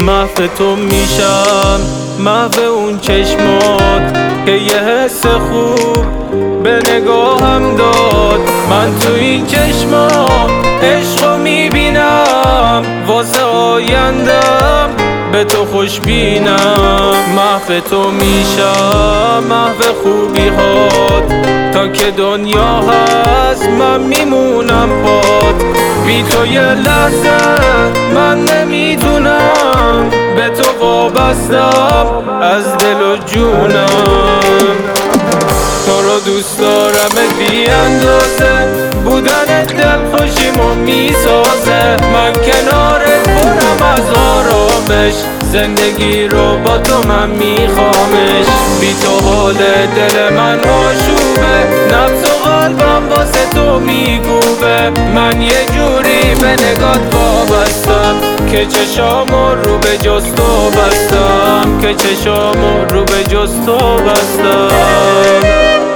محو تو میشم، محو اون چشمات که یه حس خوب به نگاهم داد. من تو این چشمات عشقو میبینم، واسه آیندم به تو خوشبینم. محو تو میشم، محو خوبی هات، تا که دنیا هست من میمونم پات. بی تو یه لحظه من نمیدونم، به تو وابستم از دل و جونم. تو رو دوست دارم بی اندازه، بودن دل خوشیمو میسازه. من کنارت برم از آرامش، زندگی رو با تو من میخوامش. بی تو حال دل من آشوبه، نبض و قلبم واسه تو میگوبه. من یه جوری به نگات وابستم که چشامو رو به جز تو بستم، که چشامو رو به جز تو بستم.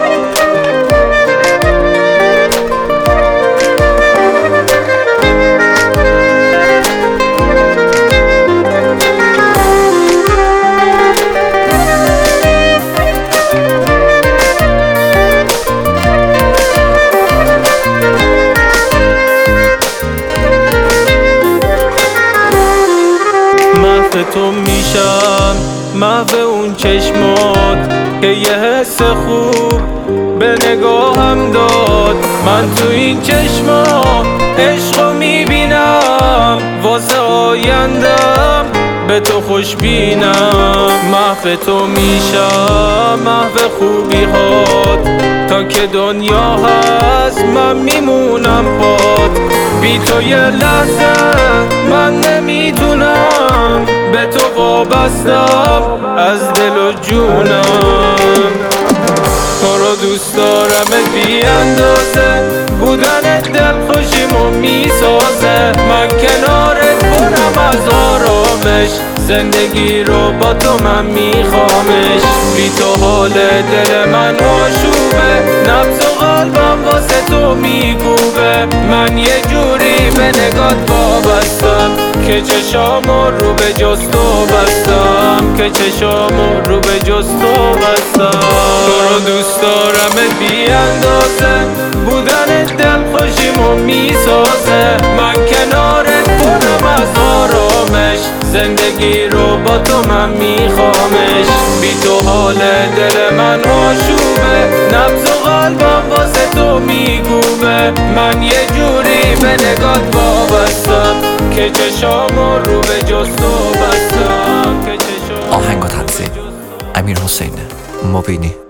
تو میشم، محو اون چشمات که یه حس خوب به نگاهم داد. من تو این چشمات عشقو میبینم، واسه آیندم به تو خوشبینم. محو تو میشم، محو خوبی هات، تا که دنیا هست من میمونم پات. بی تو یه لحظه من نمیدونم، به تو وابستم از دل و جونم. تو رو دوست دارم بی اندازه، بودن دل خوشیمو میسازه. من کنارت برم از آرامش، زندگی رو با تو من میخوامش. بی تو حال دل من آشوبه، نبض و قلبم واسه تو میگوبه. من یه جوری به نگات وابستم که چشامو رو به جز تو بستم، که چشامو رو به جز تو بستم. تو رو دوست دارم بی اندازه، بودن دل خوشیمو میسازه. من کنارت برم از آرامش، زندگی رو با تو من میخوامش. بی تو حال دل من آشوبه، نبض و قلبم واسه تو میگوبه. من یه جوری به نگات وابستم که چشامو رو به جز تو بستم، که چشامو آهنگ و تنظیم امیر حسین مبینی.